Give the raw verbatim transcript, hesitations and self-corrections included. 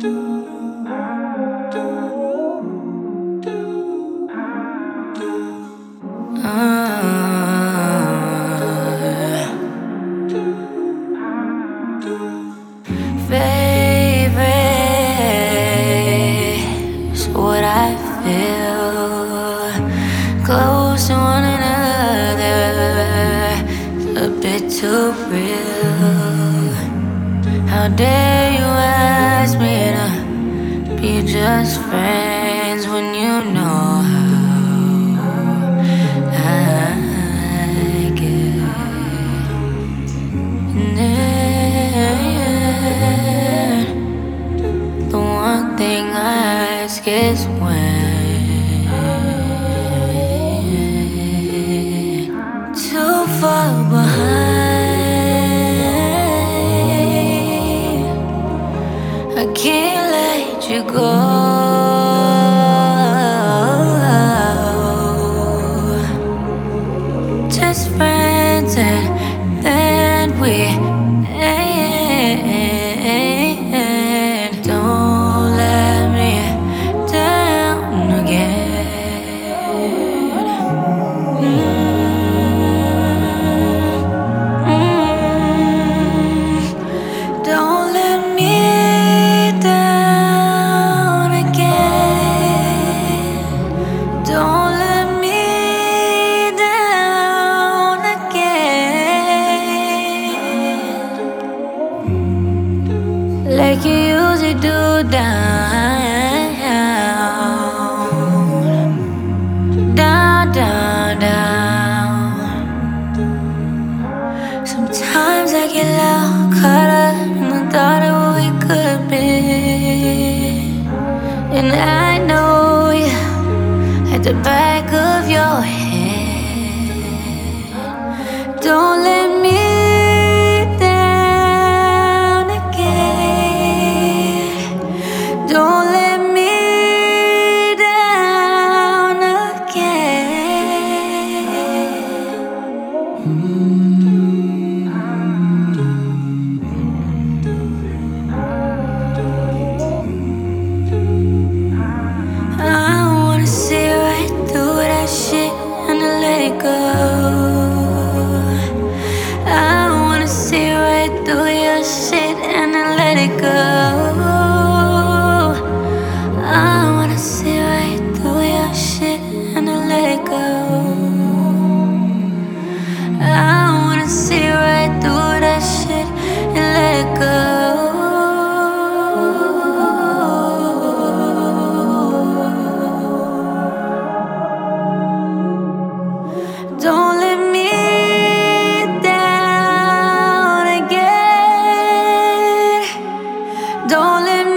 Favorite's what I feel. Close to one another, a bit too real. How dare you ask me to be just friends when you know how I get. And then the one thing I ask is when. Too far behind, I can't let you go. Just friends and then we end. Don't let me down again. Mm-hmm. Don't let me down again. Don't let me down again. Like you usually do down, down, down, down. Sometimes I get loud, caught up in the thought of what we could be. And I know you at the back of your head. Don't let me down again. Don't let me down again. I wanna see right through that shit and to let it go. I wanna see right through your shit and to let it go. I wanna see right through your shit and to let it go. I wanna see right through that shit and let it go. Don't let me down again. Don't let me